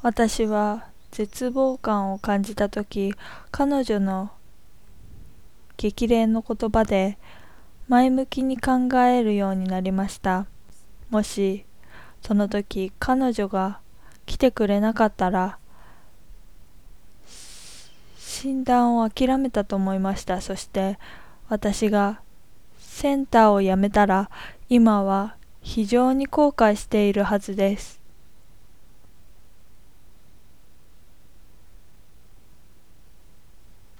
私は絶望感を感じたとき、彼女の激励の言葉で前向きに考えるようになりました。もしその時彼女が来てくれなかったら、診断を諦めたと思いました。そして私がセンターを辞めたら、今は非常に後悔しているはずです。